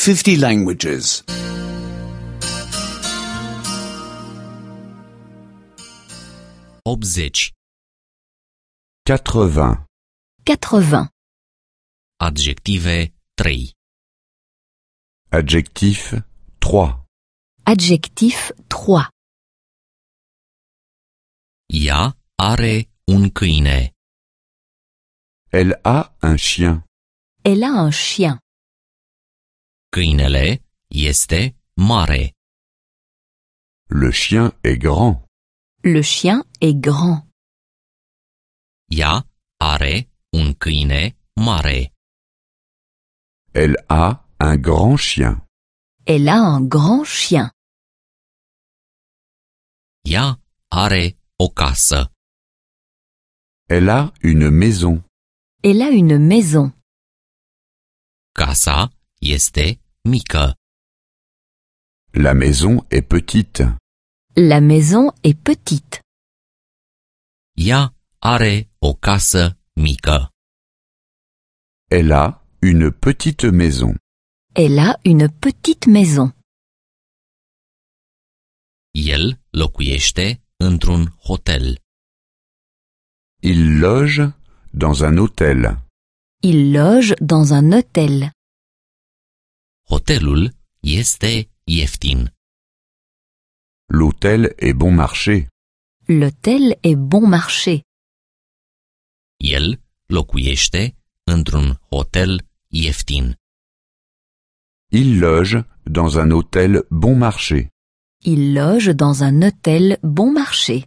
50 languages. 80. 80. 80. Adjective 3. Adjectif 3. Adjectif 3. Ea are un câine. Elle a un chien. Elle a un chien. Câinele este mare. Le chien est grand. Le chien est grand. Ea are un câine mare. Elle a un grand chien. Elle a un grand chien. Ea are o casă. Elle a une maison. Elle a une maison. Casa este mică. La maison est petite. La maison est petite. Ea are o casă mică. Elle a une petite maison. Elle a une petite maison. El locuiește într-un hotel. Il loge dans un hôtel. Il loge dans un hôtel. Hotelul este ieftin. L'hôtel est bon marché. L'hôtel est bon marché. El locuiește într-un hotel ieftin. Il loge dans un hôtel bon marché. Il loge dans un hôtel bon marché.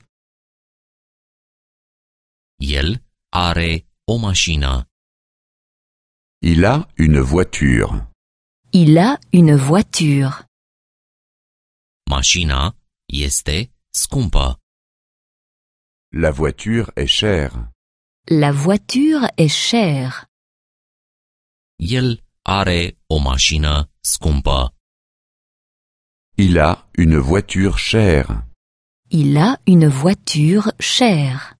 El are o mașină. Il a une voiture. Il a une voiture. Mașina este scumpă. La voiture est chère. La voiture est chère. El are o mașină scumpă. Il a une voiture chère. Il a une voiture chère.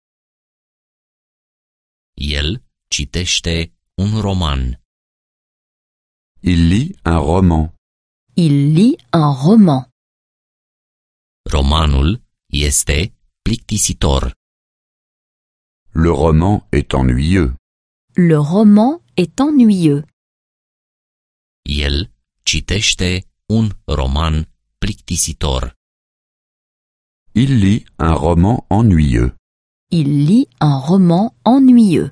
El citește un roman. Il lit un roman. Il lit un roman. Romanul este plictisitor. Le roman est ennuyeux. Le roman est ennuyeux. El citește un roman plictisitor. Il lit un roman ennuyeux. Il lit un roman ennuyeux.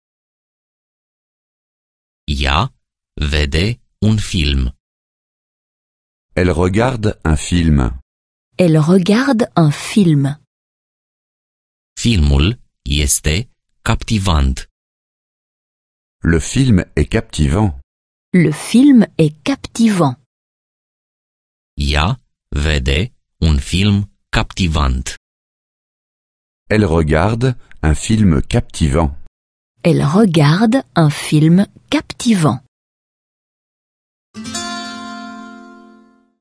Ea vede un film. Elle regarde un film. Elle regarde un film. Filmul este captivant. Le film est captivant. Le film est captivant. Ea vede un film captivant. Elle regarde un film captivant. Elle regarde un film captivant.